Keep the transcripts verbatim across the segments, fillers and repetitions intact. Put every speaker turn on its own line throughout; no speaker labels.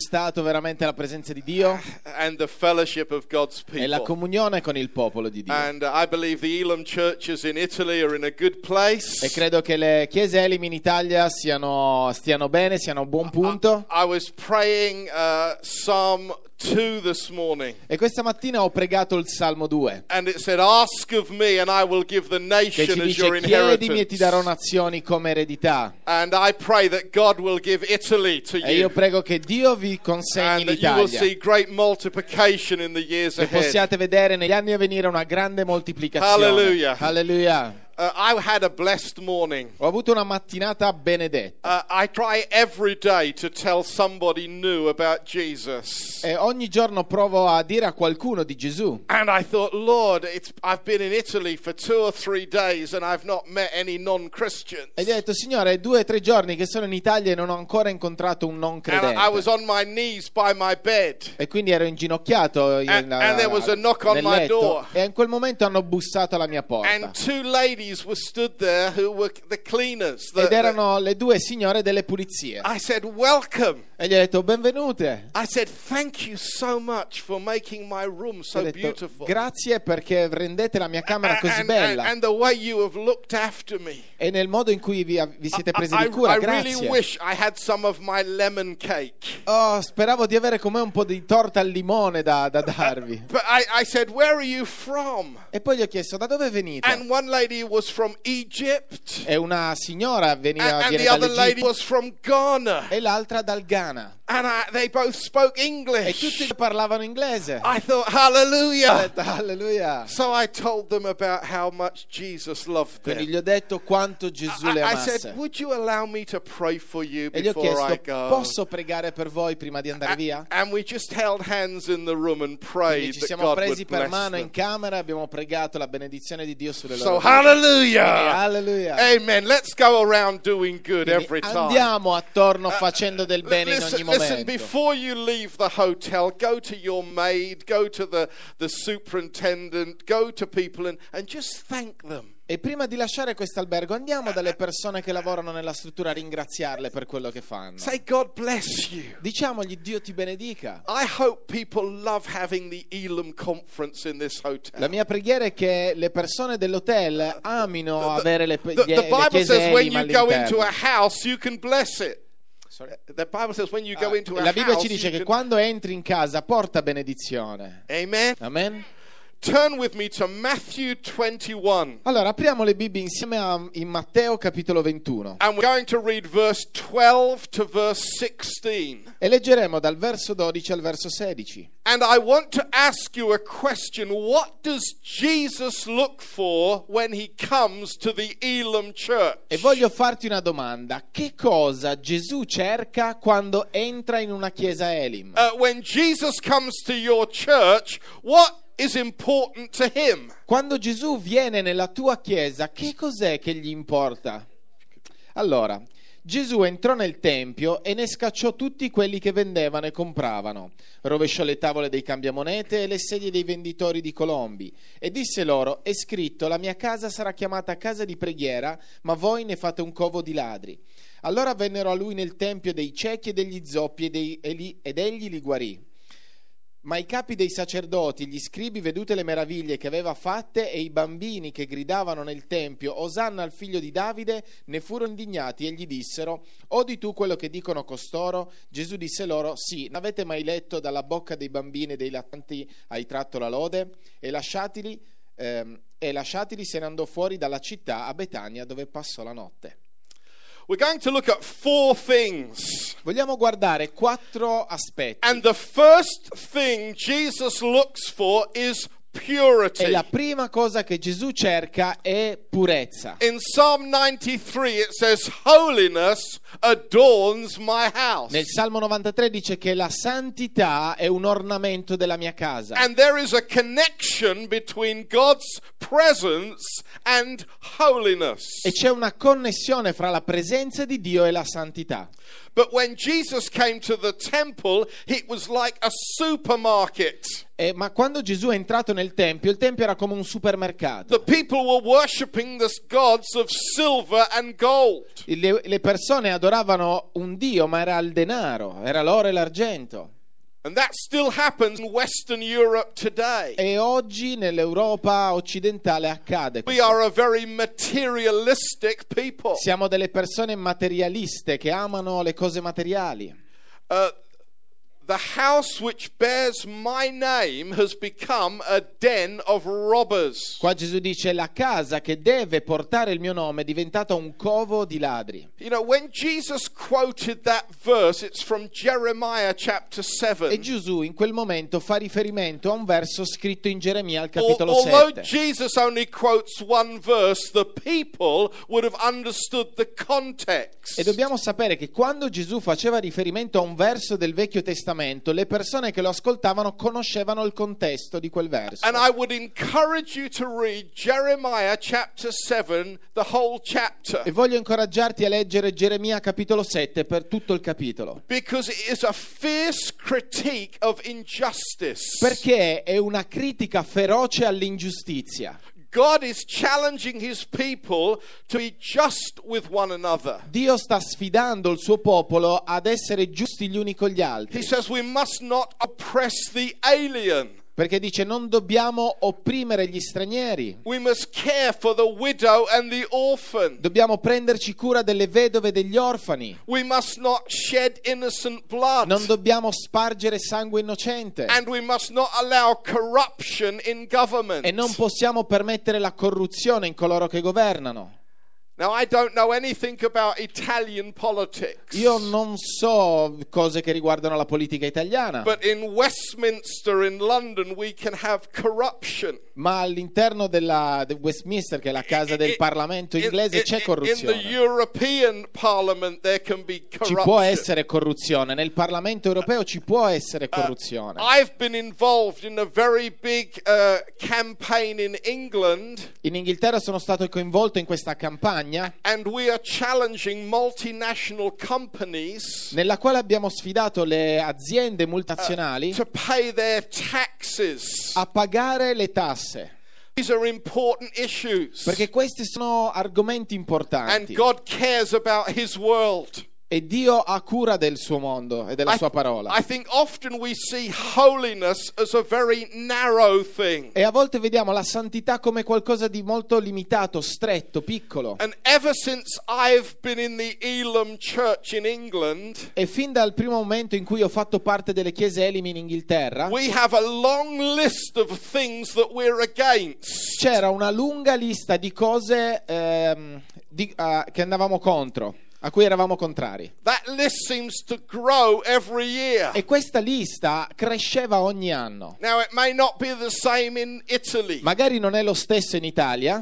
gustato veramente la presenza di Dio
and the fellowship of God's people.
e la comunione con il popolo di Dio.
And uh, I believe the Elim churches in Italy are in a good place.
E credo che le chiese Elim in Italia siano, stiano bene, siano a buon punto.
I, I was praying uh, Psalm two this morning.
E questa mattina ho pregato il Salmo due.
And it said, ask of me and I will give the
Che
nation
ci
as your
dice: chiedimi e ti darò
inheritance.
nazioni come eredità.
And I pray that God will give Italy to
E io
you.
prego che Dio vi consegni
And that you will
l'Italia,
see great multiplication in the years
che
ahead.
possiate vedere negli anni a venire una grande moltiplicazione.
Hallelujah.
Alleluia.
Uh, I had a blessed morning.
Ho avuto una mattinata benedetta.
Uh, I try every day to tell somebody new about Jesus.
E ogni giorno provo a dire a qualcuno di Gesù.
And I thought, Lord, it's, I've been in Italy for two or three days and I've not met any non-Christians.
E gli ho detto: Signore, è due o tre giorni che sono in Italia e non ho ancora incontrato un non
And I I was
credente.
on my knees by my bed.
E quindi ero inginocchiato in-
And- and there was a knock on
nel
my
letto,
door.
e in quel momento hanno bussato alla mia porta.
And two ladies were stood there who were the cleaners. The-
Ed erano le due signore delle pulizie.
the- I said, welcome.
E gli ho detto: benvenute.
I said, thank you so much for making my room
Ho
so
detto:
beautiful.
grazie perché rendete la mia camera così
And, and,
bella.
and the way you have looked after me.
E nel modo in cui vi, vi siete presi
I,
di cura,
I really
grazie.
wish I had some of my lemon cake.
Oh, speravo di avere con me un po' di torta al limone da, da darvi.
But I, I said, where are you from?
E poi gli ho chiesto: da dove venite?
And one lady was from Egypt.
E una signora veniva,
And, and
viene
the other lady
dall'Egitto,
was from Ghana.
e l'altra dal Ghana.
And I, they both spoke
E
English.
tutti parlavano inglese.
I thought,
Ho
hallelujah.
detto: alleluia.
So I told them about how much Jesus loved
Quindi
them.
gli ho detto quanto Gesù
I,
le
I
amasse.
said, would you allow me to pray for you
E gli ho
before I
chiesto:
go?
posso pregare per voi prima di andare via?
A- And we just held hands in the room and
Quindi
prayed
ci
that
siamo
God
presi
would
per
bless
mano
them.
in camera e abbiamo pregato la benedizione di Dio sulle
So
loro vite.
hallelujah.
Alleluia.
Amen. Let's go around doing good
Quindi
every time.
andiamo attorno facendo del bene in
Listen,
ogni
listen,
momento.
before you leave the hotel, go to your maid, go to the, the superintendent, go to people and, and just thank them.
E prima di lasciare questo albergo andiamo dalle persone che lavorano nella struttura a ringraziarle per quello che fanno.
Say, God bless you.
Diciamogli: Dio ti benedica.
I hope people love having the Elim conference in this hotel.
La mia preghiera è che le persone dell'hotel amino avere le,
The,
le,
the
le
Bible
chiese
says when
Elim
you go into
all'interno.
a house, you can bless it.
Sorry?
The Bible says when you go into a
La Bibbia
house,
ci dice
you
che
can...
quando entri in casa porta benedizione.
Amen.
Amen.
Turn with me to Matthew twenty-one.
Allora apriamo le Bibbie insieme a, in Matteo capitolo ventuno
And we're going to read verse twelve to verse sixteen.
e leggeremo dal verso dodici al verso sedici.
And I want to ask you a question. What does Jesus look for when he comes to the Elim church?
E voglio farti una domanda: che cosa Gesù cerca quando entra in una chiesa Elim?
Uh, when Jesus comes to your church, what is important to him?
Quando Gesù viene nella tua chiesa, che cos'è che gli importa? Allora, Gesù entrò nel tempio e ne scacciò tutti quelli che vendevano e compravano, rovesciò le tavole dei cambiamonete e le sedie dei venditori di colombi e disse loro: è scritto, la mia casa sarà chiamata casa di preghiera, ma voi ne fate un covo di ladri. Allora vennero a lui nel tempio dei ciechi e degli zoppi e dei, e li, ed egli li guarì. Ma i capi dei sacerdoti, gli scribi, vedute le meraviglie che aveva fatte, e i bambini che gridavano nel tempio: Osanna al figlio di Davide, ne furono indignati e gli dissero: odi tu quello che dicono costoro? Gesù disse loro: sì, n'avete mai letto dalla bocca dei bambini e dei lattanti hai tratto la lode? E lasciatili, ehm, e lasciatili se ne andò fuori dalla città a Betania, dove passò la notte.
We're going to look at four things.
Vogliamo guardare quattro aspetti.
And the first thing Jesus looks for is purity.
E la prima cosa che Gesù cerca è purezza.
In Psalm ninety-three it says, holiness adorns my house.
Nel Salmo novantatré dice che la santità è un ornamento della mia casa.
And there is a connection between God's presence and holiness.
E c'è una connessione fra la presenza di Dio e la santità.
But when Jesus came to the temple, it was like a supermarket.
Eh, ma quando Gesù è entrato nel Tempio, il Tempio era come un supermercato.
The people were worshipping the gods of silver and gold.
Le, le persone adoravano un Dio, ma era il denaro, era l'oro e l'argento.
And that still happens in Western Europe today.
E oggi nell'Europa occidentale accade
We
questo.
are a very materialistic people.
Siamo delle persone materialiste che amano le cose materiali.
Uh, the house which bears my name has become a den of robbers.
Qua Gesù dice: la casa che deve portare il mio nome è diventata un covo di ladri.
You know, when Jesus quoted that verse, it's from Jeremiah chapter seven.
E Gesù in quel momento fa riferimento a un verso scritto in Geremia al
Al-
capitolo
Although
sette.
Jesus only quotes one verse, the people would have understood the context.
E dobbiamo sapere che quando Gesù faceva riferimento a un verso del Vecchio Testamento, le persone che lo ascoltavano conoscevano il contesto di quel verso.
And I would encourage you to read Jeremiah chapter seven, the whole chapter.
E voglio incoraggiarti a leggere Geremia capitolo sette per tutto il capitolo.
Because it is a fierce critique of injustice.
Perché è una critica feroce all'ingiustizia.
God is challenging his people to be just with one another.
Dio sta sfidando il suo popolo ad essere giusti gli uni con gli
He
altri.
says we must not oppress the alien.
Perché dice: non dobbiamo opprimere gli stranieri.
We must care for the widow and the orphan.
Dobbiamo prenderci cura delle vedove e degli orfani.
We must not shed innocent blood.
Non dobbiamo spargere sangue innocente.
And we must not allow corruption in government.
E non possiamo permettere la corruzione in coloro che governano.
Now, I don't know anything about Italian politics.
Io non so cose che riguardano la politica italiana,
But in Westminster, in London, we can have corruption.
ma all'interno della di Westminster, che è la casa del Parlamento inglese,
in,
c'è
in, in the
corruzione.
European Parliament, there can be
Ci
corruption.
può essere corruzione. Nel Parlamento europeo ci può essere corruzione.
I've been involved in a very big uh, campaign in England,
In Inghilterra sono stato coinvolto in questa campagna
and we are challenging multinational companies
nella quale abbiamo sfidato le aziende multinazionali
to pay their taxes.
a pagare le tasse,
These are important issues.
perché questi sono argomenti
And
importanti
God cares about his world.
e Dio ha cura del suo mondo e della
I,
sua parola.
I think often we see holiness as a very narrow thing.
E a volte vediamo la santità come qualcosa di molto limitato, stretto, piccolo.
And ever since I've been in the Elim Church in England,
E fin dal primo momento in cui ho fatto parte delle chiese Elimi in Inghilterra,
we have a long list of things that we're against.
c'era una lunga lista di cose ehm, di- ah, che andavamo contro, a cui eravamo contrari.
That list seems to grow every year.
E questa lista cresceva ogni anno.
Now, it may not be the same in Italy.
Magari non è lo stesso in Italia,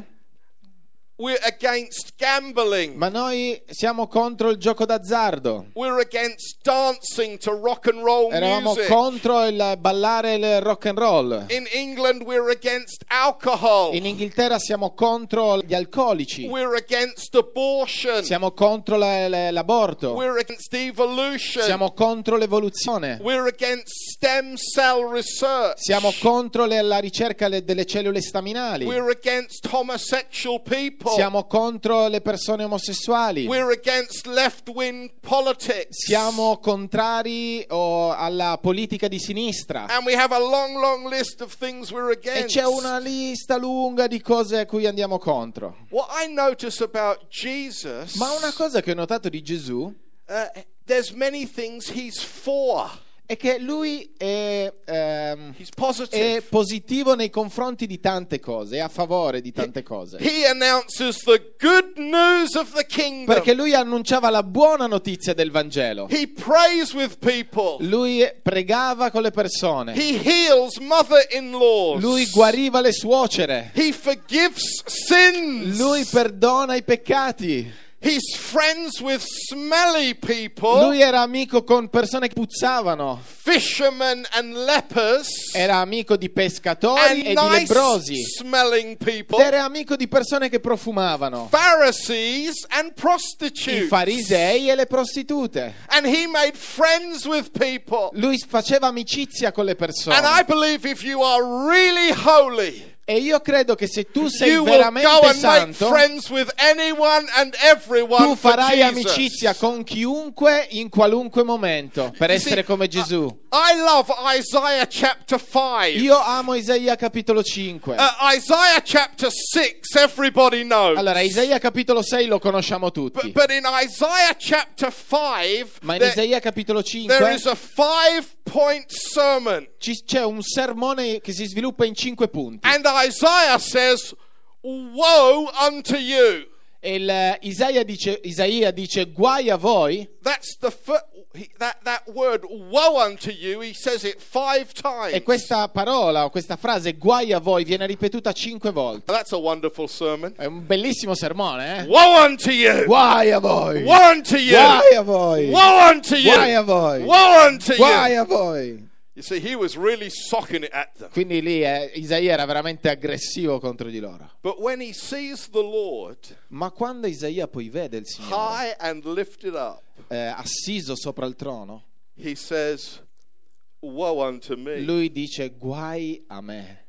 We're against gambling.
ma noi siamo contro il gioco d'azzardo.
We're against dancing to rock and roll
Eravamo
music.
contro il ballare il rock and roll.
In England, we're against alcohol.
In Inghilterra siamo contro gli alcolici.
We're against abortion.
Siamo contro la- la- l'aborto.
We're against evolution.
Siamo contro l'evoluzione.
We're against stem cell research.
Siamo contro le- la ricerca le- delle cellule staminali.
We're against homosexual people.
Siamo contro le persone omosessuali.
We're against left-wing politics.
Siamo contrari oh, alla politica di sinistra.
And we have a long, long list of things we're
E
against.
c'è una lista lunga di cose a cui andiamo contro.
What I notice about Jesus,
Ma una cosa che ho notato di Gesù
uh, there's many things he's for.
è che lui è, ehm,
He's
è
positive.
positivo nei confronti di tante cose, è a favore di tante cose.
He announces the good news of the kingdom.
Perché lui annunciava la buona notizia del Vangelo.
He prays with people.
Lui pregava con le persone.
He heals mother-in-laws.
Lui guariva le suocere.
He forgives sins.
Lui perdona i peccati.
He's friends with smelly people,
Lui era amico con persone che puzzavano.
fishermen and lepers,
Era amico di pescatori
and
e di
nice
lebbrosi.
smelling people,
Era amico di persone che profumavano.
Pharisees and
I
prostitutes.
farisei e le prostitute.
And he made friends with people.
Lui faceva amicizia con le
And I
persone.
believe if you are really holy,
E io credo che se tu sei
you will go
veramente
and make
santo,
friends with anyone and everyone
tu
for
farai
Jesus.
amicizia con chiunque in qualunque momento per
You see,
essere come Gesù.
I love Isaiah chapter five.
Io amo Isaia capitolo cinque.
Uh, Isaiah chapter six, everybody knows.
Allora, Isaia capitolo sei lo conosciamo tutti.
But, but in Isaiah chapter five,
Ma in
there,
Isaia capitolo
there
cinque
is a five-point sermon.
ci- c'è un sermone che si sviluppa in cinque punti.
And Isaiah says, woe unto you.
E il, Isaia dice, Isaia dice guai a voi.
That's the fir- he, that, that word, woe unto you, he says it five times.
E questa parola o questa frase guai a voi viene ripetuta cinque volte.
That's a wonderful sermon.
È un bellissimo sermone, eh?
Woe unto you.
Guai a voi!
Woe unto you.
Guai a voi!
Woe unto you.
Guai a voi!
Woe unto
Guai
you.
a voi!
You see, he was really socking it at them.
Quindi lì eh, Isaia era veramente aggressivo contro di loro.
But when he sees the Lord
Ma quando Isaia poi vede il Signore
high and lifted up,
eh, assiso sopra il trono,
he says, woe unto me.
lui dice guai a me.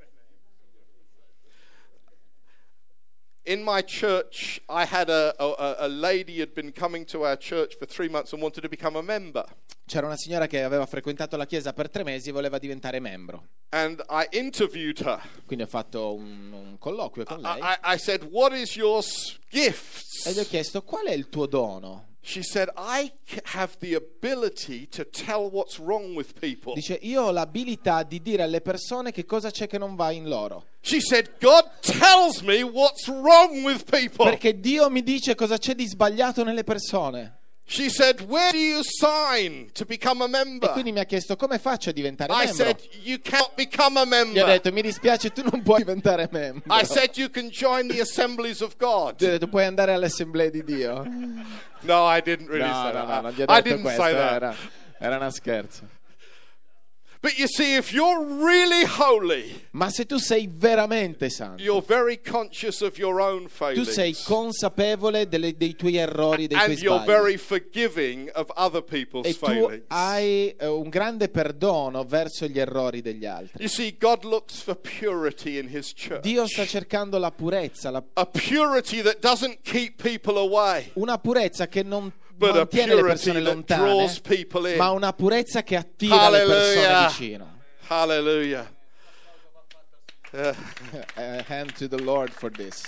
In my church, I had a, a, a lady who had been coming to our church for three months and wanted to become a member.
C'era una signora che aveva frequentato la chiesa per tre mesi e voleva diventare membro.
And I interviewed her.
Quindi ho fatto un, un colloquio con lei
I, I said, what is your s- gifts?
e gli ho chiesto qual è il tuo dono.
She said, I c- have the ability to tell what's wrong with people.
Dice io ho l'abilità di dire alle persone che cosa c'è che non va in loro.
She said, God tells me what's wrong with people.
Perché Dio mi dice cosa c'è di sbagliato nelle persone.
She said, where do you sign to become a
E
member?
quindi mi ha chiesto come faccio a diventare
I
membro.
said, you can't become a
Gli ho
member.
detto mi dispiace, tu non puoi diventare membro.
I said, you can join the assemblies of God.
Gli ho detto puoi andare alle assemblee di Dio.
No, I didn't really
No,
say
no,
that.
no, non gli ho
I
detto
didn't
questo,
say that.
era, era una scherzo.
But you see, if you're really holy,
Ma se tu sei veramente santo,
you're very conscious of your own
tu sei
failings.
consapevole delle- dei tuoi errori, dei tuoi
And you're
sbagli.
very forgiving of other people's
E tu
failings.
hai eh, un grande perdono verso gli errori degli altri.
You see, God looks for purity in His church.
Dio sta cercando la purezza, la-
A purity that doesn't keep people away,
una purezza che non
but a
mantiene le
purity
persone
that
lontane,
draws people in.
ma una purezza che attira le persone
Hallelujah.
vicino.
Hallelujah. Uh,
A hand to the Lord for this.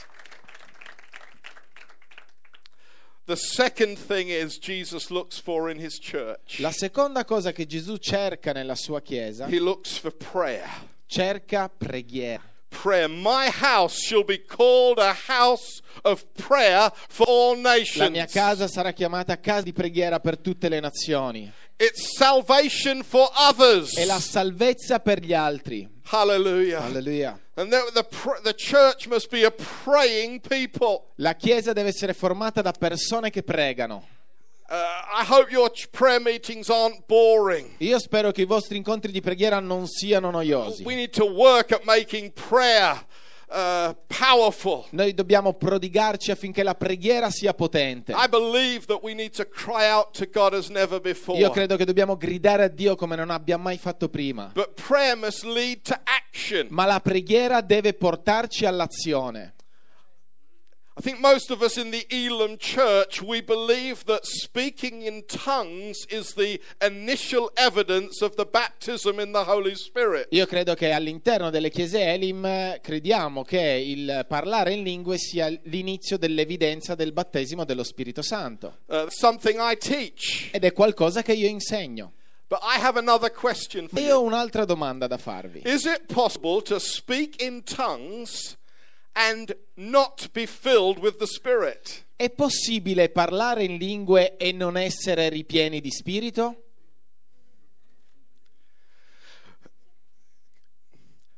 the second thing is Jesus looks for in His church.
La seconda cosa che Gesù cerca nella sua chiesa,
He looks for prayer.
cerca preghiera.
Prayer. My house shall be called a house of prayer for all nations.
La mia casa sarà chiamata casa di preghiera per tutte le nazioni.
It's salvation for others.
È la salvezza per gli altri.
Hallelujah.
Alleluia.
And the, the, pr- the church must be a praying people.
La chiesa deve essere formata da persone che pregano.
Uh, I hope your ch- prayer meetings aren't boring.
Io spero che i vostri incontri di preghiera non siano noiosi.
We need to work at making prayer uh, powerful.
Noi dobbiamo prodigarci affinché la preghiera sia potente.
I believe that we need to cry out to God as never before.
Io credo che dobbiamo gridare a Dio come non abbiamo mai fatto prima.
But prayer must lead to action.
Ma la preghiera deve portarci all'azione.
I think most of us in the Elam church, we believe that speaking in tongues is the initial evidence of the baptism in the Holy Spirit.
Io credo che all'interno delle chiese Elim eh, crediamo che il parlare in lingue sia l'inizio dell'evidenza del battesimo dello Spirito Santo.
Uh, something I teach.
Ed è qualcosa che io insegno.
But I have another question for
E io ho
you.
un'altra domanda da farvi.
Is it possible to speak in tongues and not be filled with the Spirit?
È possibile parlare in lingue e non essere ripieni di spirito?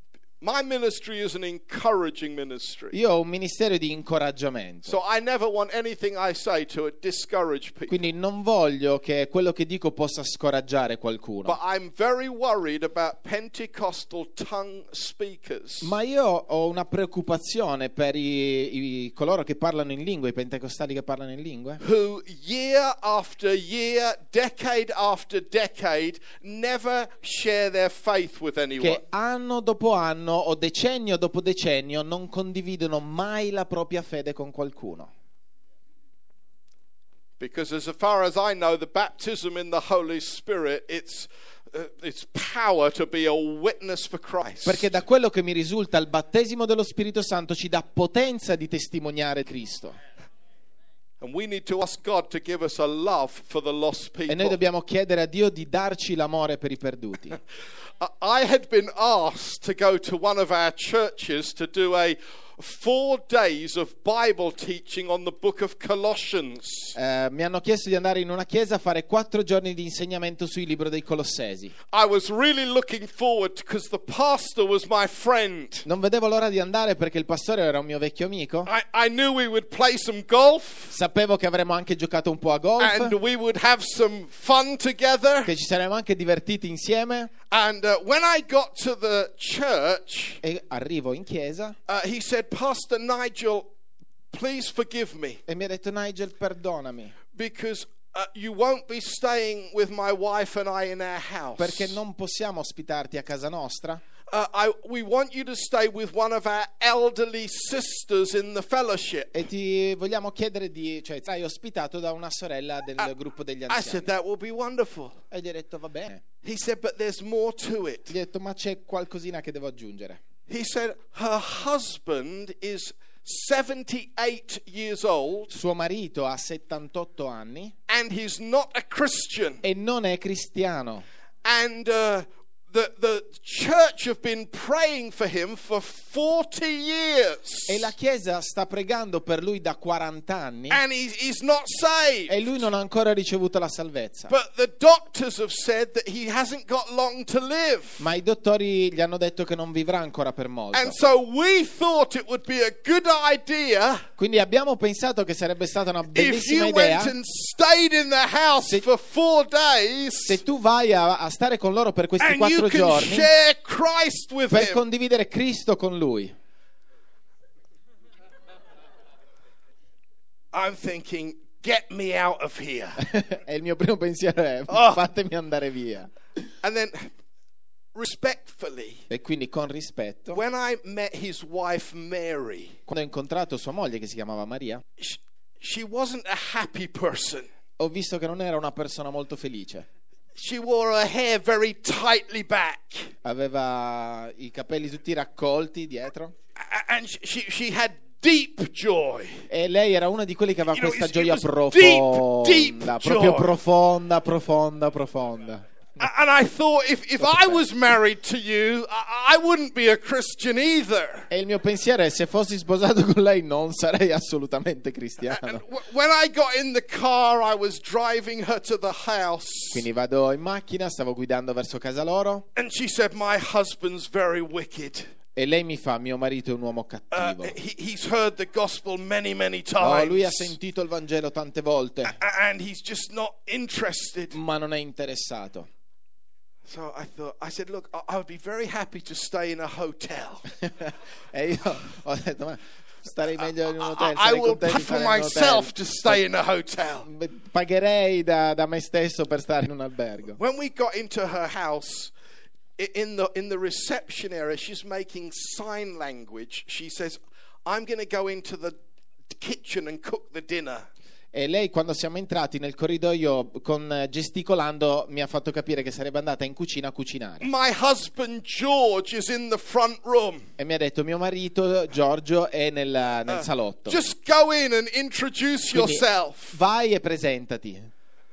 My ministry is an encouraging ministry.
Io ho un ministero di incoraggiamento.
So I never want anything I say to discourage people.
Quindi non voglio che quello che dico possa scoraggiare qualcuno.
But I'm very worried about Pentecostal tongue speakers.
Ma io ho una preoccupazione per i, i coloro che parlano in lingue, i pentecostali che parlano in lingue,
Who year after year, decade after decade, never share their faith with anyone.
che anno dopo anno o decennio dopo decennio non condividono mai la propria fede con qualcuno.
Because as far as I know, the baptism in the Holy Spirit, it's uh, it's power to be a witness for Christ.
Perché da quello che mi risulta il battesimo dello Spirito Santo ci dà potenza di testimoniare Cristo.
And we need to ask God to give us a love for the lost people.
E noi dobbiamo chiedere a Dio di darci l'amore per i perduti.
I had been asked to go to one of our churches to do a four days of Bible teaching on the book of Colossians.
Eh, mi hanno chiesto di andare in una chiesa a fare quattro giorni di insegnamento sul libro dei Colossesi.
I was really looking forward because the pastor was my friend.
Non vedevo l'ora di andare perché il pastore era un mio vecchio amico.
I, I knew we would play some golf.
Sapevo che avremmo anche giocato un po' a golf,
And we would have some fun together.
che ci saremmo anche divertiti insieme.
And uh, when I got to the church,
E arrivo in chiesa
uh, he said, Pastor Nigel, please forgive me
e mi ha detto: Nigel, perdonami,
because uh, you won't be staying with my wife and I in our house.
perché non possiamo ospitarti a casa nostra.
Uh, I, we want you to stay with one of our elderly sisters in the fellowship.
E ti vogliamo chiedere di, cioè, sarai ospitato da una sorella del
Uh,
gruppo degli
I
anziani.
said, that will be wonderful.
E gli ho detto: va bene.
He said, but there's more to it.
Gli ho detto: ma c'è qualcosina che devo aggiungere.
He said, her husband is seventy-eight years old
Suo marito ha settantotto anni
and he's not a Christian.
e non è cristiano.
And uh, the, the church have been praying for him for forty years.
E la chiesa sta pregando per lui da quaranta anni
And he's, he's not saved.
e lui non ha ancora ricevuto la salvezza.
But the doctors have said that he hasn't got long to live.
Ma i dottori gli hanno detto che non vivrà ancora per molto.
And so we thought it would be a good idea
Quindi abbiamo pensato che sarebbe stata una
if
bellissima
you went
idea
and stayed in the house
Se-
for four days
se tu vai a, a stare con loro per questi
and you
quattro
can
giorni
share Christ with
per
him.
condividere Cristo con lui.
I'm thinking, get me out of here.
E il mio primo pensiero è:
Oh.
fatemi andare via.
And then, respectfully,
E quindi con rispetto,
when I met his wife Mary,
quando ho incontrato sua moglie, che si chiamava Maria,
sh- she wasn't a happy person.
ho visto che non era una persona molto felice.
She wore her hair very tightly back.
Aveva i capelli tutti raccolti dietro
A- And she, she had deep joy.
e lei era una di quelli che aveva
You know,
questa
it
gioia
was
profonda,
deep, deep
proprio
joy.
profonda, profonda, profonda.
A- And I thought, if, if I was married to you, I, I wouldn't be a Christian either.
E il mio pensiero è: se fossi sposato con lei non sarei assolutamente
And
cristiano.
w- when I got in the car, I was driving her to the house.
Quindi vado in macchina, stavo guidando verso casa loro
And she said, my husband's very wicked.
e lei mi fa: mio marito è un uomo
Uh,
cattivo.
he, he's heard the gospel many, many
Oh,
times.
lui ha sentito il Vangelo tante volte,
A- And he's just not interested.
ma non è interessato.
So I thought, I said, look, I, I would be very happy to stay in a hotel.
E io ho detto: ma starei meglio in un
I,
hotel,
I
sarei
will
contento
pay
di
for
stare in un
myself
hotel.
to stay in a hotel.
Beh, pagherei da, da me stesso per stare in un albergo.
When we got into her house, i- in the in the reception area, she's making sign language. She says, I'm going to go into the kitchen and cook the dinner.
E lei, quando siamo entrati nel corridoio, con gesticolando, mi ha fatto capire che sarebbe andata in cucina a cucinare.
My husband George is in the front room.
E mi ha detto: mio marito Giorgio è nel, nel salotto.
Just go in and introduce
Quindi,
yourself.
vai e presentati.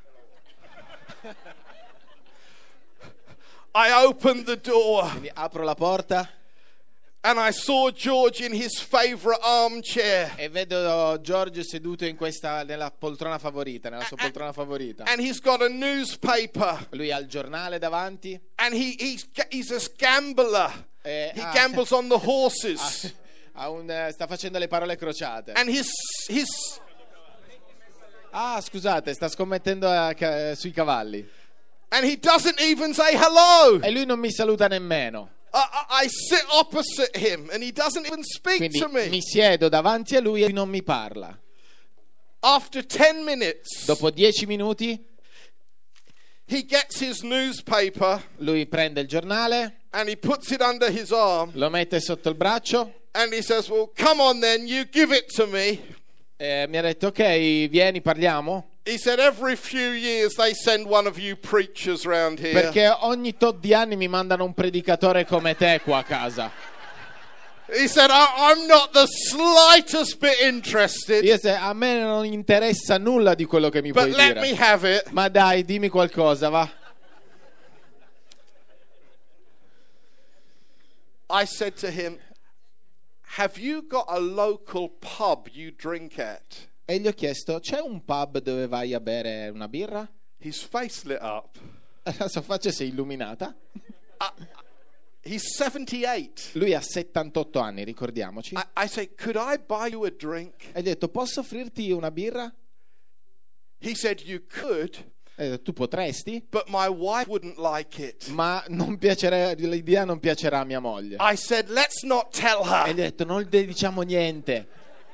I opened the door
Quindi apro la porta
and I saw George in his favorite armchair.
e vedo Giorgio seduto in questa, nella poltrona favorita, nella sua poltrona favorita.
And he's got a newspaper.
Lui ha il giornale davanti
And he, he's, he's a gambler.
Eh,
He
ah,
gambles on the horses.
ha un, eh, sta facendo le parole crociate.
And his his
Ah, scusate, sta scommettendo a ca- sui cavalli.
and he doesn't even say hello.
E lui non mi saluta nemmeno.
I, I, I sit opposite him and he doesn't even speak
Quindi
to me.
mi siedo davanti a lui e lui non mi parla.
After ten minutes,
Dopo dieci minuti
he gets his newspaper
lui prende il giornale,
and he puts it under his arm
lo mette sotto il braccio
and he says, well, come on then, you give it to me.
e mi ha detto ok, vieni, parliamo.
He said, every few years they send one of you preachers round here.
Perché ogni tot di anni mi mandano un predicatore come te qua a casa.
He said, I, I'm not the slightest bit interested,
Io se, a me non interessa nulla di quello che mi
but
puoi
let me
dire.
have it.
Ma dai, dimmi qualcosa, va.
I said to him, have you got a local pub you drink at?
E gli ho chiesto, c'è un pub dove vai a bere una birra?
His face lit up.
La sua faccia si è illuminata.
He's seventy-eight.
Lui ha settantotto anni, ricordiamoci.
I, I say, could I buy you a drink?
E gli ho detto, posso offrirti una birra?
He said, you could,
E ho detto, tu potresti?
but my wife wouldn't like it.
Ma non piacerà, l'idea non piacerà a mia moglie.
I said, let's not tell
E
her.
gli ho detto, non le diciamo niente.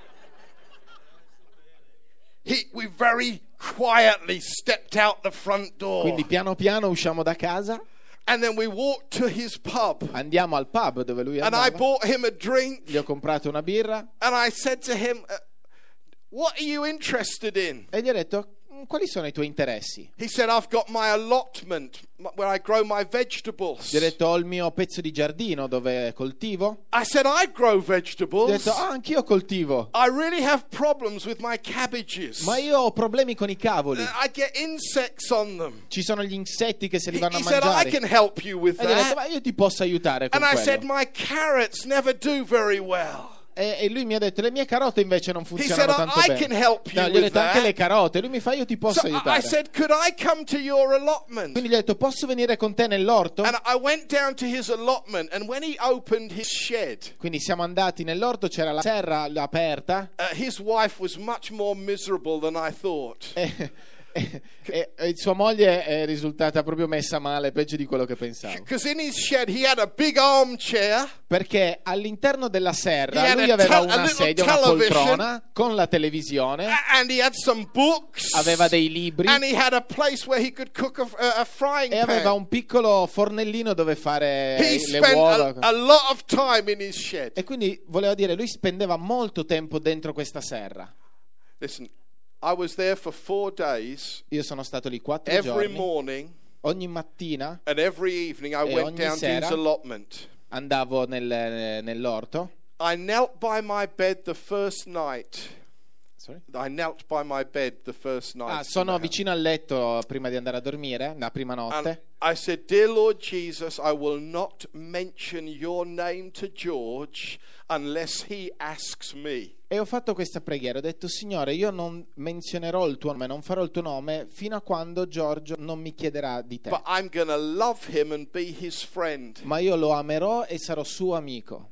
He, we very quietly stepped out the front door.
Quindi piano piano usciamo da casa,
And then we walked to his pub.
andiamo al pub dove lui
And I
andava.
bought him a drink.
Gli ho comprato una birra
And I said to him, uh, what are you interested in?
e gli ho detto, quali sono i tuoi interessi?
He said, I've got my allotment m- where I grow my vegetables.
Gli ho detto, ho il mio pezzo di giardino dove coltivo.
I said, I grow
Gli ho
vegetables.
detto, ah, anch'io coltivo.
I really have problems with my cabbages.
Ma io ho problemi con i cavoli.
Uh, I get insects on them.
Ci sono gli insetti che se li
He,
vanno a
he said, I
mangiare.
can help you with
E gli ho detto,
that.
ma io ti posso aiutare con
And I said,
quello.
my carrots never do very well.
E, e lui mi ha detto, le mie carote invece non
said,
funzionano tanto
I
bene.
can help you
No, gli ho
with
detto, anche
that.
le carote. Lui mi fa, io ti posso
So I- I
aiutare.
said, could I come to your allotment?
Quindi gli ho detto, posso venire con te nell'orto?
And I went down to his allotment, and when he opened his shed,
Quindi siamo andati nell'orto, c'era la serra aperta.
uh, his wife was much more miserable than I thought.
E, e- e- e sua moglie è risultata proprio messa male, peggio di quello che pensavo.
Because in his shed, he had a big armchair,
Perché all'interno della
He
serra
had
lui
a
aveva
tel- a
una
little
sedia, una
television.
poltrona con la televisione,
a- and he had some books,
aveva dei libri
and he had a place where he could cook a, a- a frying
e aveva
pan.
un piccolo fornellino dove fare
He
le
spent
uova.
a, a lot of time in his shed.
E quindi volevo dire, lui spendeva molto tempo dentro questa serra.
Listen, I was there for four days,
Io sono stato lì quattro
every
giorni.
morning
Ogni mattina
and every evening. I
E
went
ogni
down to
sera
his allotment.
andavo nel- nell'orto.
I knelt by my bed the first night.
Sorry?
I knelt by my bed the first night.
Ah,
in the
sono
house.
vicino al letto prima di andare a dormire, la prima
And
notte.
I said, Dear Lord Jesus, I will not mention your name to George unless he asks me.
E ho fatto questa preghiera, ho detto, Signore, io non menzionerò il tuo nome, non farò il tuo nome fino a quando Giorgio non mi chiederà di te.
But I'm going to love him and be his friend.
Ma io lo amerò e sarò suo amico.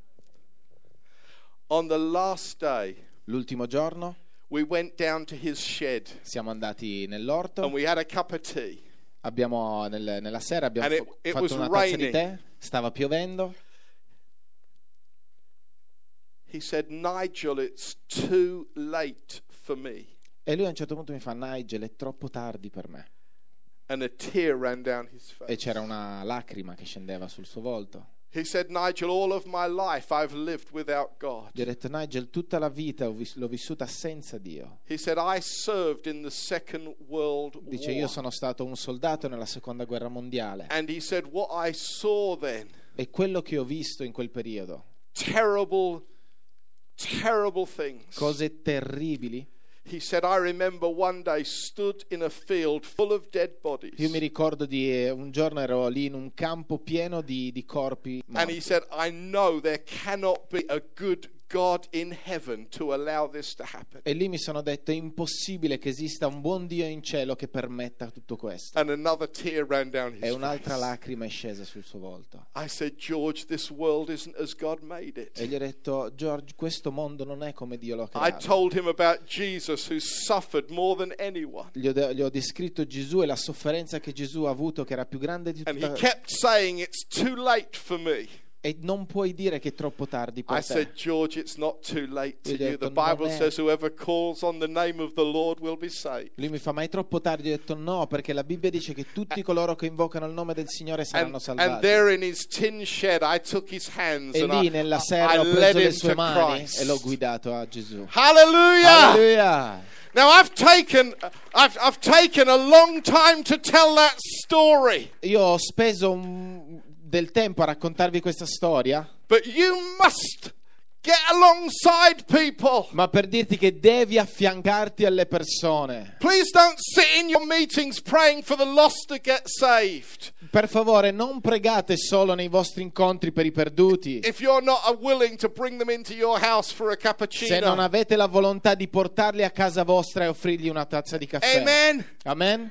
On the last day,
L'ultimo giorno
we went down to his shed
siamo andati nell'orto,
and we had a cup of tea.
abbiamo, nel- nella sera abbiamo
And it-
fa-
it was
fatto una tazza di
raining.
tè, stava piovendo.
He said, Nigel, it's too late for me.
E lui a un certo punto mi fa, Nigel, è troppo tardi per me.
And a tear ran down his
E
face.
c'era una lacrima che scendeva sul suo volto.
He said, Nigel, all of my life I've lived without
Gli ho
God.
detto, Nigel, tutta la vita ho vis- l'ho vissuta senza Dio.
He said, I served in the Second World
Dice, io
War.
sono stato un soldato nella seconda guerra mondiale.
And he said, what I saw then,
E quello che ho visto in quel periodo,
terrible, terrible things.
cose terribili.
He said, I remember one day stood in a field full of dead bodies.
Io mi ricordo di eh, un giorno ero lì in un campo pieno di, di corpi
And he
morti.
said, I know there cannot be a good God in heaven to allow this to happen.
E lì mi sono detto: è impossibile che esista un buon Dio in cielo che permetta tutto questo.
And another tear ran down his
E un'altra
face.
lacrima è scesa sul suo volto.
I said, George, this world isn't as God made it.
E gli ho detto: George, questo mondo non è come Dio lo ha
I
creato.
told him about Jesus, who suffered more than anyone.
Gli ho, de- gli ho descritto Gesù e la sofferenza che Gesù ha avuto, che era più grande di
And he
tutta.
kept saying, it's too late for me.
E non puoi dire che è troppo tardi
I
per te.
said, George, it's not too late to
Io gli ho
you. The
detto, non
Bible
è-
says whoever calls on the name of the Lord will be saved.
Lui mi fa: ma è troppo tardi? Io ho detto: no, perché la Bibbia dice che tutti coloro che invocano il nome del Signore saranno
And,
salvati.
and there in his tin shed, I took his hands
E
and
lì
I,
nella
I
serra ho
led
preso le
him
sue
to
mani
Christ.
e l'ho guidato a Gesù.
Hallelujah!
Alleluia!
Now I've taken, I've, I've taken a long time to tell that story,
Io ho speso un- del tempo a raccontarvi questa storia,
but you must get alongside people.
ma per dirti che devi affiancarti alle persone.
Please don't sit in your meetings praying for the lost to get saved.
Per favore, non pregate solo nei vostri incontri per i perduti.
If you're not uh, willing to bring them into your house for a
Se non
cappuccino.
avete la volontà di portarli a casa vostra e offrirgli una tazza di caffè.
Amen.
Amen?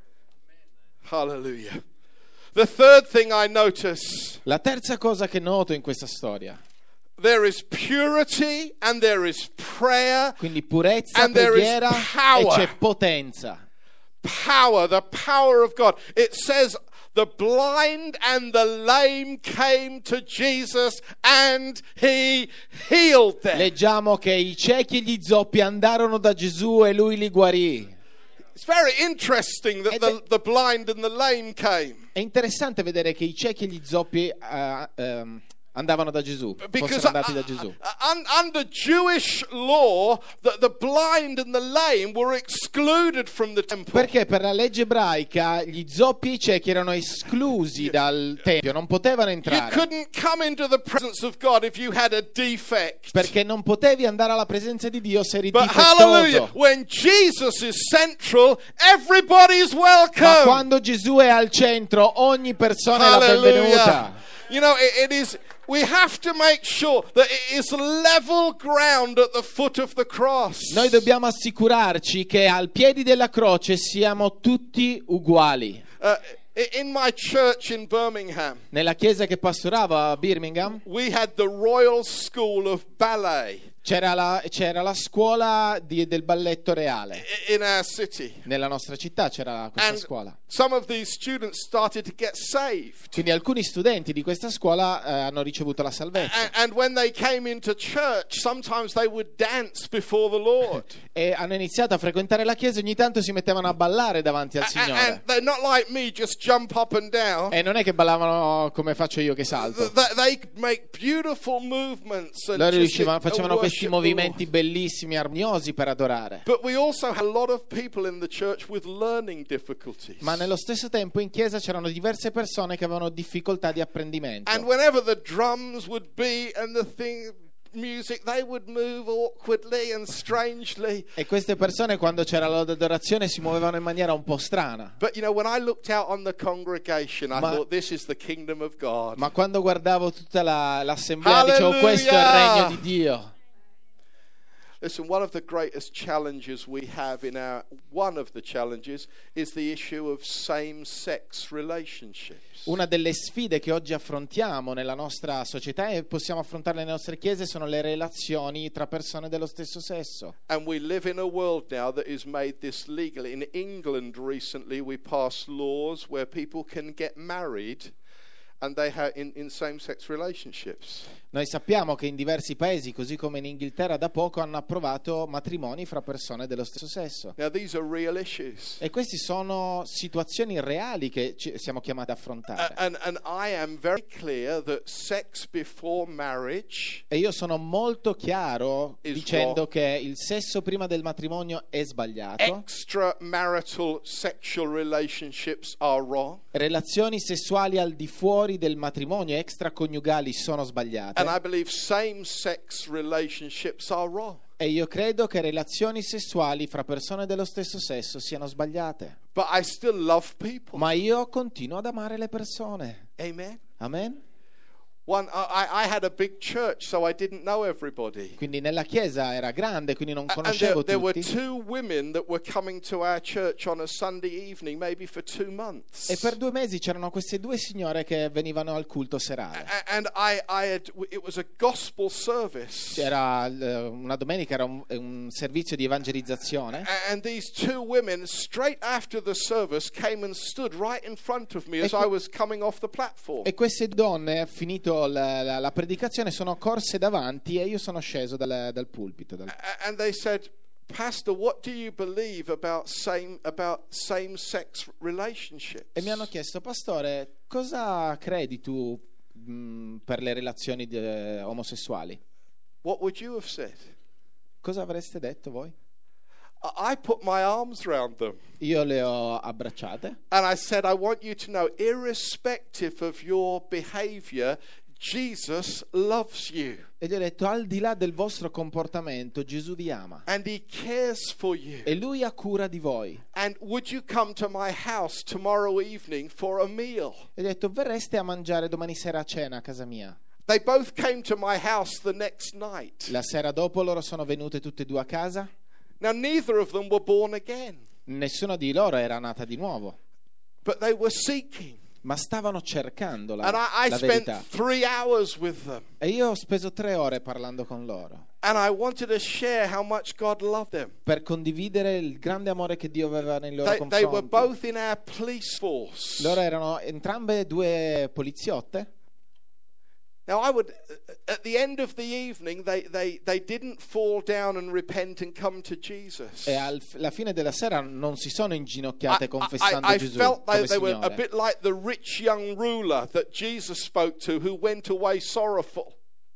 Hallelujah. The third thing I notice,
La terza cosa che noto in questa storia,
there is purity and there is prayer.
quindi purezza,
And there is
preghiera e
power.
c'è potenza.
Power, the power of God. It says the blind and the lame came to Jesus and he healed them.
Leggiamo che i ciechi e gli zoppi andarono da Gesù e lui li guarì.
It's very interesting that
Ed
the,
è-
the blind and the lame came.
È interessante vedere che i ciechi e gli zoppi eh, ehm, andavano da Gesù,
Because
fossero andati
uh,
da Gesù.
uh, un- under Jewish law, the, the blind and the lame were excluded from the temple.
Perché per la legge ebraica gli zoppi e i ciechi erano esclusi dal tempio, non potevano
You
entrare.
couldn't come into the presence of God if you had a defect.
Perché non potevi andare alla presenza di Dio se eri
But hallelujah,
difettoso.
when Jesus is central, everybody's
Ma
welcome.
quando Gesù è al centro, ogni persona è la
Hallelujah.
benvenuta.
You know, it, it is. We have to make sure that it is level ground at the foot of the cross.
Noi dobbiamo assicurarci che al piedi della croce siamo tutti uguali.
Uh, in my church in Birmingham,
Nella chiesa che pastoravo a Birmingham
we had the Royal School of Ballet
c'era la, c'era la scuola di- del balletto reale.
i- in our city.
Nella nostra città c'era questa
And
scuola.
some of these students started to get saved.
Quindi alcuni studenti di questa scuola eh, hanno ricevuto la salvezza.
And, and when they came into church, sometimes they would dance before the Lord.
E hanno iniziato a frequentare la chiesa e ogni tanto si mettevano a ballare davanti al
A- a- And
Signore.
they're not like me, just jump up and down.
E non è che ballavano come faccio io che salto.
Th- They make beautiful movements and
Loro
just
riuscivano,
uh,
facevano questi
worship the Lord.
movimenti bellissimi, armoniosi per adorare.
But we also had a lot of people in the church with learning difficulties.
Ma nello stesso tempo in chiesa c'erano diverse persone che avevano difficoltà di apprendimento.
And whenever the drums would be and the thing music, they would move awkwardly and strangely.
E queste persone, quando c'era l'adorazione, si muovevano in maniera un po' strana.
But you know, when I looked out on the congregation, I
Ma-
thought, this is the kingdom of God.
Ma quando guardavo tutta la- l'assemblea dicevo: questo è il regno di Dio.
Listen, one of the greatest challenges we have in our, one of the challenges is the issue of same-sex relationships.
Una delle sfide che oggi affrontiamo nella nostra società e possiamo affrontarle nelle nostre chiese sono le relazioni tra persone dello stesso sesso.
And we live in a world now that has made this legal. In England recently we passed laws where people can get married and they have in, in same-sex relationships.
Noi sappiamo che in diversi paesi, così come in Inghilterra da poco, hanno approvato matrimoni fra persone dello stesso sesso.
Now these are real issues.
E queste sono situazioni reali che ci siamo chiamati a
Uh,
affrontare.
and, and I am very clear that sex before marriage
E io sono molto chiaro
Is
dicendo
wrong.
che il sesso prima del matrimonio è sbagliato.
extramarital sexual relationships are wrong.
Relazioni sessuali al di fuori del matrimonio extraconiugali sono sbagliate.
And I believe same-sex relationships are wrong.
E io credo che relazioni sessuali fra persone dello stesso sesso siano sbagliate.
But I still love people.
Ma io continuo ad amare le persone.
Amen.
Amen?
One, I, I had a big church, so I didn't know everybody.
Quindi nella chiesa era grande, quindi non
And there,
conoscevo
there were
tutti.
two women that were coming to our church on a Sunday evening, maybe for two months.
E per due mesi c'erano queste due signore che venivano al culto serale.
A- And I, I had, it was a gospel service.
Era eh, una domenica, era un, un servizio di evangelizzazione.
A- And these two women, straight after the service, came and stood right in front of me as
E que-
I was coming off the platform.
E queste donne, finito la, la, la predicazione, sono corse davanti e io sono sceso dal, dal pulpito. Dal...
A- And they said, Pastor, what do you believe about same about same-sex relationships?
E mi hanno chiesto, pastore, cosa credi tu mh, per le relazioni di, eh, omosessuali?
What would you have said?
Cosa avreste detto voi?
I I put my arms round them
Io le ho abbracciate
and I said, I want you to know, irrespective of your behavior, Jesus loves you
e gli ho detto, al di là del vostro comportamento, Gesù vi ama
and he cares for you.
e lui ha cura di voi.
And would you come to my house tomorrow evening for a meal?
E gli ho detto, verreste a mangiare domani sera a cena a casa mia?
They both came to my house the next night.
La sera dopo loro sono venute tutte e due a casa.
Now, neither of them were born again,
Nessuna di loro era nata di nuovo,
but they were seeking.
ma stavano cercando la,
And I, I
la
spent
verità.
three hours with them.
E io ho speso tre ore parlando con loro
And I wanted to share how much God loved them.
per condividere il grande amore che Dio aveva nei loro
They, they were
confronti.
both in our police force.
Loro erano entrambe due poliziotte.
Now, I would, at the end of the evening, they, they, they didn't fall down and repent and come to Jesus.
E al- alla fine della sera non si sono inginocchiate
I,
confessando
I, I
Gesù
felt they,
come
they were a
Signore.
bit like the rich young ruler that Jesus spoke to who went away sorrowful.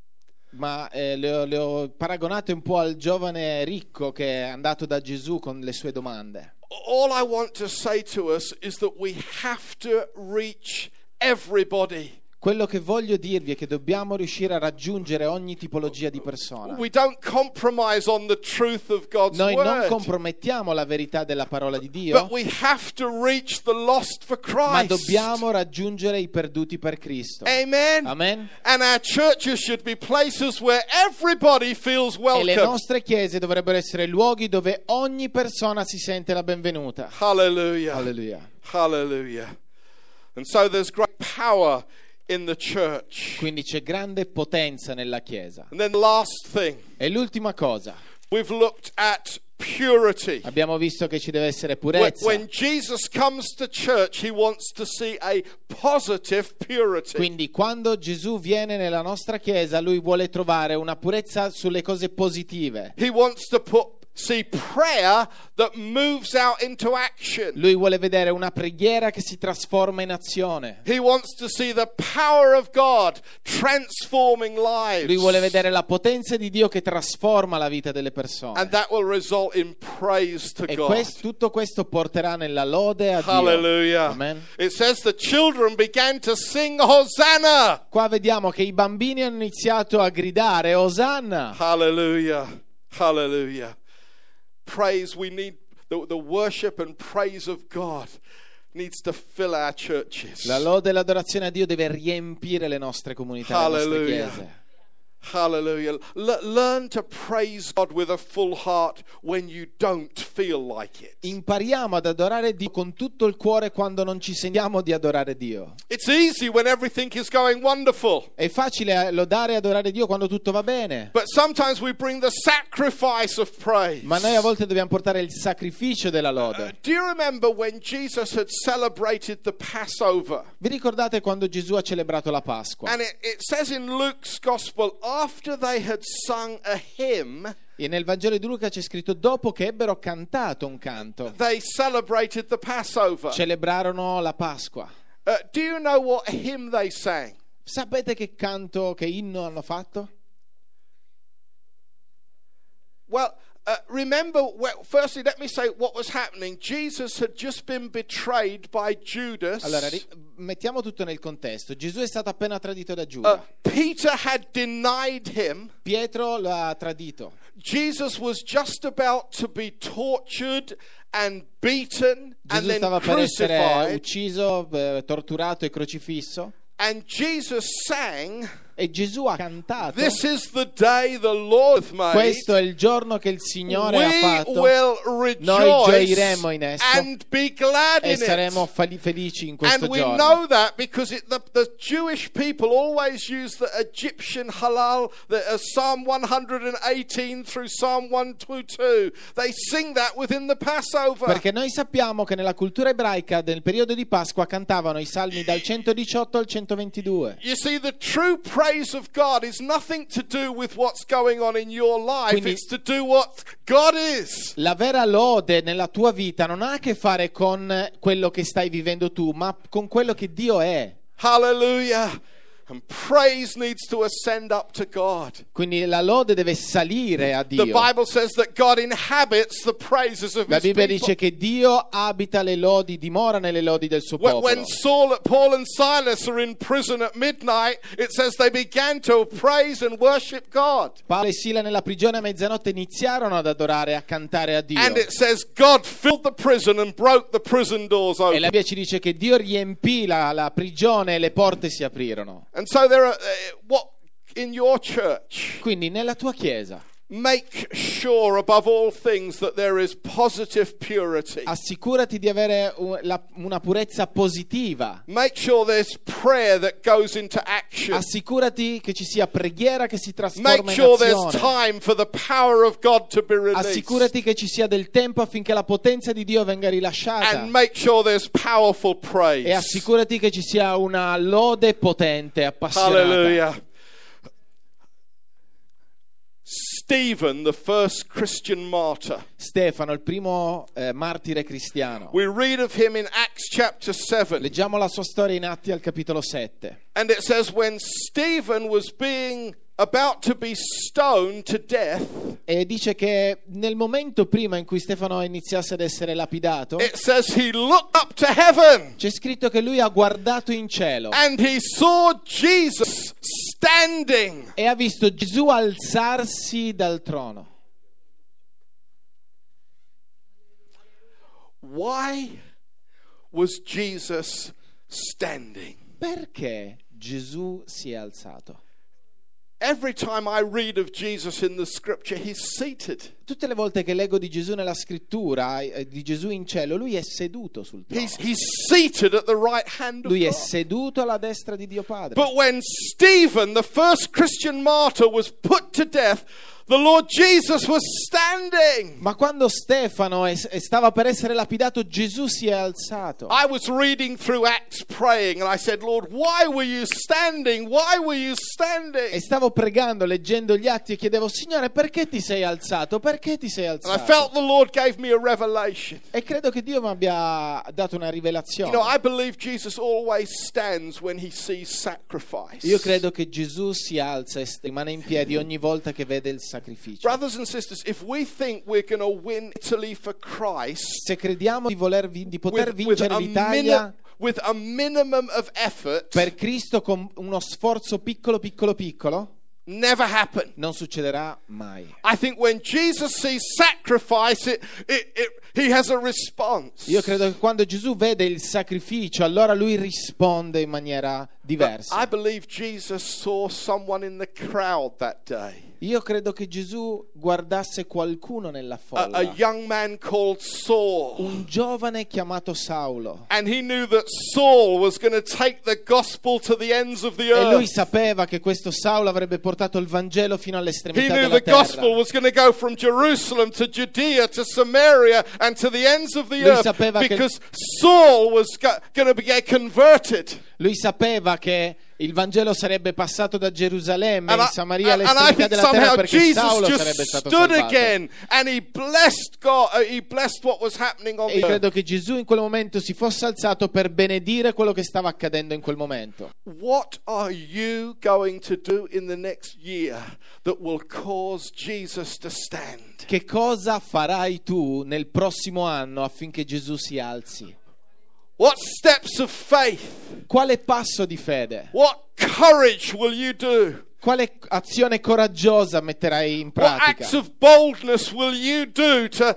Ma eh, le, ho, le ho paragonate un po' al giovane ricco che è andato da Gesù con le sue domande.
All I want to say to us is that we have to reach everybody.
Quello che voglio dirvi è che dobbiamo riuscire a raggiungere ogni tipologia di persona.
We don't compromise on the truth of God's
Noi non
word.
compromettiamo la verità della parola di
But
Dio,
we have to reach the lost for
ma
Christ.
dobbiamo raggiungere i perduti per Cristo.
Amen.
Amen.
And our churches should be places where everybody feels
E le
welcome.
nostre chiese dovrebbero essere luoghi dove ogni persona si sente la benvenuta.
Hallelujah.
Alleluia.
Hallelujah. And so there's great power in the church.
Quindi c'è grande potenza nella chiesa.
And then the last thing,
E l'ultima cosa,
we've looked at purity.
abbiamo visto che ci deve essere
When,
purezza.
when Jesus comes to church, he wants to see a positive purity.
Quindi quando Gesù viene nella nostra chiesa, lui vuole trovare una purezza sulle cose positive.
He wants to put see prayer that moves out into action.
Lui vuole vedere una preghiera che si trasforma in azione.
He wants to see the power of God transforming lives.
Lui vuole vedere la potenza di Dio che trasforma la vita delle persone.
And that will result in praise to
E
God.
questo, tutto questo porterà nella lode a Dio.
Hallelujah.
Amen.
It says the children began to sing Hosanna.
Qua vediamo che i bambini hanno iniziato a gridare Osanna.
Hallelujah. Hallelujah. Praise, we need the, the worship and praise of God needs to fill our churches.
La lode e l'adorazione a Dio deve riempire le nostre comunità, le nostre
Hallelujah.
chiese.
Hallelujah. L- learn to praise God with a full heart when you don't feel like it.
Impariamo ad adorare Dio con tutto il cuore quando non ci sentiamo di adorare Dio.
It's easy when everything is going wonderful.
È facile lodare e adorare Dio quando tutto va bene,
But sometimes we bring the sacrifice of praise.
ma noi a volte dobbiamo portare il sacrificio della
Uh,
lode.
do you remember when Jesus had celebrated the Passover?
Vi ricordate quando Gesù ha celebrato la Pasqua?
And it, it says in Luke's Gospel, after they had sung a hymn,
E nel Vangelo di Luca c'è scritto dopo che ebbero cantato un canto,
they celebrated the Passover.
celebrarono la Pasqua.
Uh, do you know what hymn they sang?
Sapete che canto, che inno hanno fatto?
Well, uh, remember, well, firstly, let me say what was happening. Jesus had just been betrayed by Judas.
Allora, ri- mettiamo tutto nel contesto. Gesù è stato appena tradito da
Uh,
Giuda.
Peter had denied him.
Pietro l'ha tradito.
Jesus was just about to be tortured and beaten and
Gesù
then
stava per essere
crucified.
ucciso, eh, torturato e crocifisso.
And Jesus sang,
e Gesù ha cantato:
"This is the day the Lord hath made.
questo è il giorno che il Signore ha
We
fatto,
will
noi
rejoice
gioiremo in esso
and be glad
e
in
saremo
it."
fel- felici in questo
And we
giorno.
know that because it, the, the Jewish people always use the Egyptian halal, the uh, Psalm one eighteen through Psalm one twenty-two. They sing that within the Passover.
Perché noi sappiamo che nella cultura ebraica del periodo di Pasqua cantavano i salmi dal centodiciotto al centoventidue.
You see, the true praise of God is nothing to do with what's going on in your life.
Quindi-
It's to do what God is.
La vera lode nella tua vita non ha a che fare con quello che stai vivendo tu, ma con quello che Dio è.
Hallelujah. And praise needs to ascend up to God.
Quindi la lode deve salire a
The
Dio.
Bible says that God inhabits the praises of
La
his
Bibbia
people.
dice che Dio abita le lodi, dimora nelle lodi del suo
When
popolo.
when Saul, Paul and Silas are in prison at midnight, it says they began to praise and worship God.
Paolo e Sila nella prigione a mezzanotte iniziarono ad adorare e a cantare a Dio.
And it says God filled the prison and broke the prison doors
E la
open.
Bibbia ci dice che Dio riempì la, la prigione e le porte si aprirono.
And so there are uh, what in your church,
Quindi nella tua chiesa
make sure above all things that there is positive purity.
assicurati di avere u- la- una purezza positiva.
Make sure there's prayer that goes into action.
Assicurati che ci sia preghiera che si trasforma
Make
in
sure there's
azione.
time for the power of God to be released.
Assicurati che ci sia del tempo affinché la potenza di Dio venga rilasciata.
And make sure there's powerful
E
praise.
assicurati che ci sia una lode potente, appassionata.
Hallelujah. Stephen, the first Christian martyr.
Stefano, il primo eh, martire cristiano.
We read of him in Acts chapter seven.
Leggiamo la sua storia in Atti al capitolo sette.
And it says, when Stephen was being about to be stoned to death,
E dice che nel momento prima in cui Stefano iniziasse ad essere lapidato,
it says he looked up to heaven
c'è scritto che lui ha guardato in cielo
and he saw Jesus standing.
e ha visto Gesù alzarsi dal trono.
Why was Jesus standing?
Perché Gesù si è alzato?
Every time I read of Jesus in the scripture, he's seated.
Tutte le volte che leggo di Gesù nella scrittura, eh, di Gesù in cielo, lui è seduto sul trono.
He's, he's seated at the right hand of
Lui è
God.
seduto alla destra di Dio Padre.
But when Stephen, the first Christian martyr, was put to death, the Lord Jesus was standing.
Ma quando Stefano è- è- stava per essere lapidato, Gesù si è alzato.
I was reading through Acts praying and I said, Lord, why were you standing? Why were you
E
standing?
stavo pregando, leggendo gli atti e chiedevo: Signore, perché ti sei alzato? Perché ti sei
And I
alzato?
felt the Lord gave me a revelation.
E credo che Dio mi abbia dato una
You
rivelazione.
know, I believe Jesus always stands when he sees sacrifice.
Io credo che Gesù si alza e st- rimane in piedi ogni volta che vede il sacrificio.
Brothers and sisters, if we think we're going to win Italy for Christ
Se crediamo di, voler vi- di poter
with, with,
vincere
a
l'Italia
mini- with a minimum of effort,
per Cristo con uno sforzo piccolo, piccolo, piccolo,
never happen.
non succederà mai.
I think when Jesus sees sacrifice, it, it, it, he has a response.
Io credo che quando Gesù vede il sacrificio, allora lui risponde in maniera
But
diversa.
I believe Jesus saw someone in the crowd that day.
Io credo che Gesù guardasse qualcuno nella
A,
folla,
a young man called Saul.
un giovane chiamato Saulo.
And he knew that Saul was going to take the gospel to the ends of the
E lui
earth.
sapeva che questo Saulo avrebbe portato il Vangelo fino
He
all'estremità
knew
della
the gospel
terra.
was going to go from Jerusalem to Judea to Samaria and to the ends of the
Lui
earth
sapeva che-
because Saul was going to get converted.
Lui sapeva che il Vangelo sarebbe passato da Gerusalemme
And
in
I,
Samaria
and, and I
all'estremità
think
della terra
somehow
perché
Jesus
Saulo
just
sarebbe stato
stood
salvato.
again and he blessed God. Uh, he blessed what was happening on
E
the
credo
earth.
che Gesù in quel momento si fosse alzato per benedire quello che stava accadendo in quel momento.
What are you going to do in the next year that will cause Jesus to stand?
Che cosa farai tu nel prossimo anno affinché Gesù si alzi?
What steps of faith?
Quale passo di fede?
What courage will you do?
Quale azione coraggiosa metterai in
What acts
pratica?
of boldness will you do to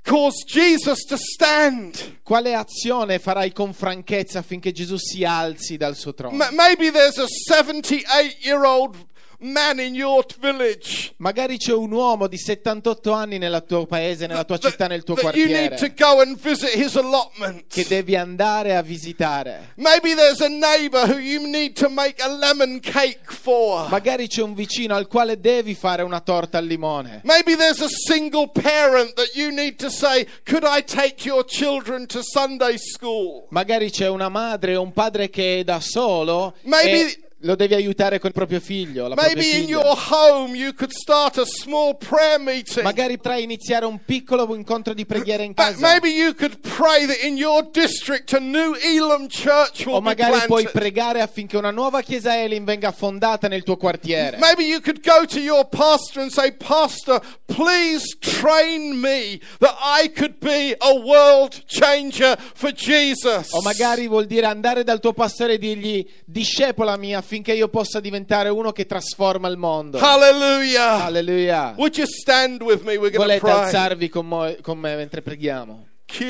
cause Jesus to stand?
Quale azione farai con franchezza affinché Gesù si alzi dal suo trono?
M- maybe there's a seventy-eight-year-old man in your village.
Magari c'è un uomo di settantotto anni nel tuo paese, nella tua città, nel tuo
that you need to
quartiere,
go and visit his allotment.
che devi andare a visitare.
Maybe there's a neighbor who you need to make a lemon cake for.
Magari c'è un vicino al quale devi fare una torta al limone.
Maybe there's a single parent that you need to say, could I take your children to Sunday school?
Magari c'è una madre o un padre che è da solo
Maybe-
e lo devi aiutare con il proprio figlio, la
Maybe
propria
in
figlia.
your home you could start a small prayer meeting.
Magari potrai iniziare un piccolo incontro di preghiera in
Ma-
casa.
Maybe you could pray that in your district a new Elam church will
O
be
magari puoi
planted.
pregare affinché una nuova chiesa Elim venga fondata nel tuo quartiere.
Maybe you could go to your pastor and say, Pastor, please train me that I could be a world changer for Jesus.
O magari vuol dire andare dal tuo pastore e dirgli: discepolami affinché io possa diventare uno che trasforma il mondo.
Hallelujah.
Alleluia.
Would you stand with me? We're going to
Volete
pray.
alzarvi con, mo- con me mentre preghiamo?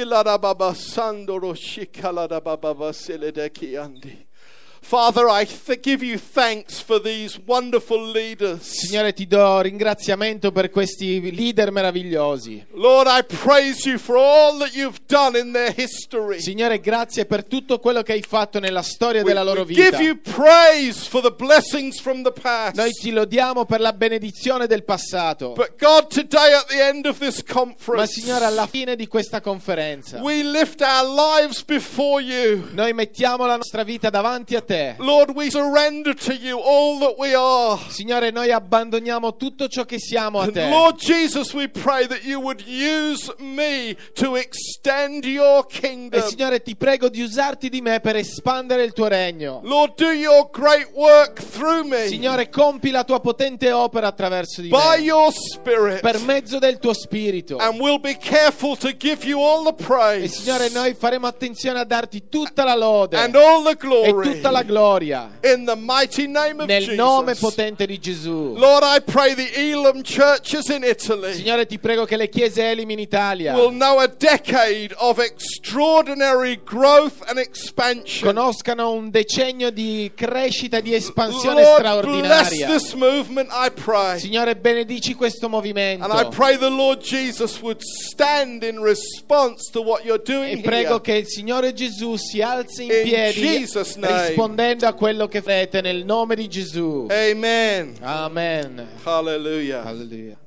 Father, I th- give you thanks for these wonderful leaders.
Signore, ti do ringraziamento per questi leader meravigliosi.
Lord, I praise you for all that you've done in their history.
Signore, grazie per tutto quello che hai fatto nella storia
We,
della loro
we
vita.
give you praise for the blessings from the past.
Noi ti lodiamo per la benedizione del passato.
But God, today at the end of this
Ma
conference,
Signore, alla fine di questa conferenza,
we lift our lives before you.
noi mettiamo la nostra vita davanti a te.
Lord, we surrender to you all that we are.
Signore, noi abbandoniamo tutto ciò che siamo a
And
te.
Lord Jesus, we pray that you would use me to extend your
E
kingdom.
Signore, ti prego di usarti di me per espandere il tuo regno.
Lord, do your great work through me
Signore, compi la tua potente opera attraverso di
by
me,
your Spirit.
per mezzo del tuo spirito.
And we'll be careful to give you all the
E
praise
Signore, noi faremo attenzione a darti tutta la lode
and all the
e
glory
tutta la gloria
in the mighty name of
nel nome
Jesus.
potente di Gesù.
Lord, I pray the Elam churches in Italy
Signore, ti prego che le chiese Elim in Italia
will know a decade of extraordinary growth and expansion.
conoscano un decennio di crescita e di espansione
Lord, bless
straordinaria.
this movement, I pray.
Signore, benedici questo movimento.
And I pray the Lord Jesus would stand in response to what you're
E
doing
prego
here.
che il Signore Gesù si alzi in
In
piedi
Jesus' name.
rispondendo a quello che fate nel nome di Gesù.
Amen.
Amen.
Hallelujah.
Alleluia.